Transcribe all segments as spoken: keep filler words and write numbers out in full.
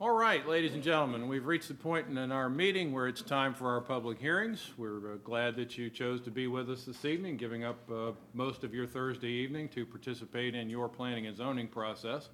All right, ladies and gentlemen, we've reached the point in our meeting where it's time for our public hearings. We're uh, glad that you chose to be with us this evening, giving up uh, most of your Thursday evening to participate in your planning and zoning process.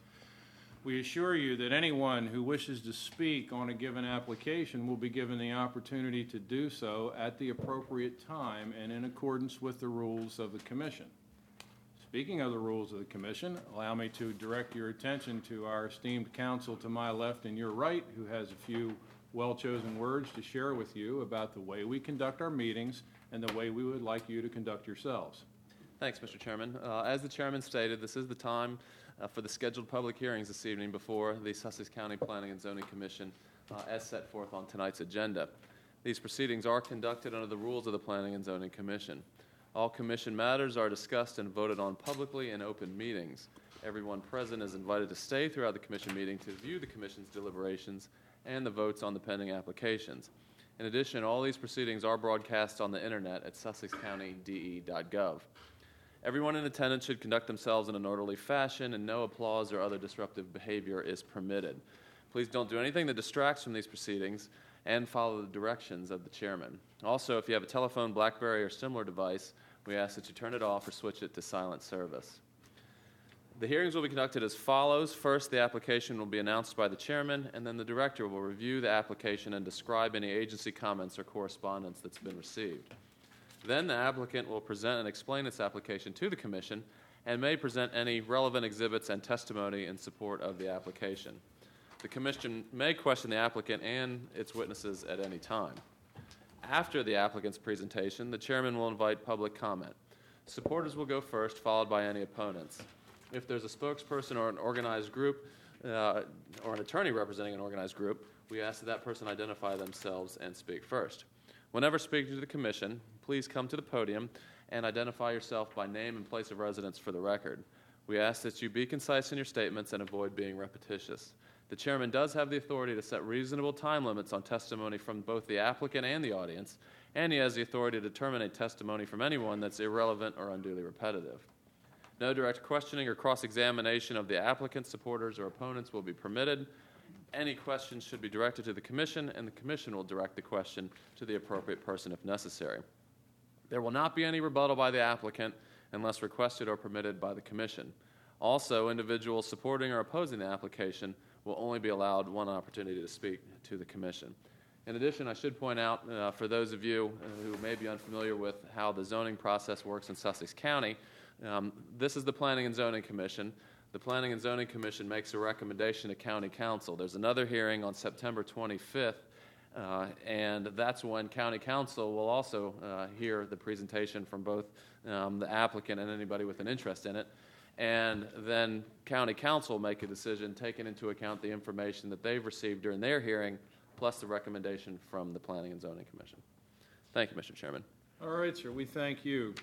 We assure you that anyone who wishes to speak on a given application will be given the opportunity to do so at the appropriate time and in accordance with the rules of the Commission. Speaking of the rules of the Commission, allow me to direct your attention to our esteemed counsel to my left and your right, who has a few well-chosen words to share with you about the way we conduct our meetings and the way we would like you to conduct yourselves. Thanks, Mister Chairman. Uh, as the Chairman stated, this is the time uh, for the scheduled public hearings this evening before the Sussex County Planning and Zoning Commission uh, as set forth on tonight's agenda. These proceedings are conducted under the rules of the Planning and Zoning Commission. All Commission matters are discussed and voted on publicly in open meetings. Everyone present is invited to stay throughout the Commission meeting to view the Commission's deliberations and the votes on the pending applications. In addition, all these proceedings are broadcast on the Internet at sussex county d e dot gov. Everyone in attendance should conduct themselves in an orderly fashion, and no applause or other disruptive behavior is permitted. Please don't do anything that distracts from these proceedings, and follow the directions of the chairman. Also, if you have a telephone, BlackBerry, or similar device, we ask that you turn it off or switch it to silent service. The hearings will be conducted as follows. First, the application will be announced by the chairman, and then the director will review the application and describe any agency comments or correspondence that's been received. Then the applicant will present and explain its application to the commission and may present any relevant exhibits and testimony in support of the application. The Commission may question the applicant and its witnesses at any time. After the applicant's presentation, the chairman will invite public comment. Supporters will go first, followed by any opponents. If there's a spokesperson or an organized group, uh, or an attorney representing an organized group, we ask that that person identify themselves and speak first. Whenever speaking to the Commission, please come to the podium and identify yourself by name and place of residence for the record. We ask that you be concise in your statements and avoid being repetitious. The chairman does have the authority to set reasonable time limits on testimony from both the applicant and the audience, and he has the authority to terminate testimony from anyone that's irrelevant or unduly repetitive. No direct questioning or cross-examination of the applicant's supporters or opponents will be permitted. Any questions should be directed to the Commission, and the Commission will direct the question to the appropriate person if necessary. There will not be any rebuttal by the applicant unless requested or permitted by the Commission. Also, individuals supporting or opposing the application will only be allowed one opportunity to speak to the Commission. In addition, I should point out, uh, for those of you uh, who may be unfamiliar with how the zoning process works in Sussex County, um, this is the Planning and Zoning Commission. The Planning and Zoning Commission makes a recommendation to County Council. There's another hearing on September twenty-fifth, uh, and that's when County Council will also uh, hear the presentation from both um, the applicant and anybody with an interest in it. And then County Council will make a decision taking into account the information that they've received during their hearing, plus the recommendation from the Planning and Zoning Commission. Thank you, Mister Chairman. All right, sir. We thank you.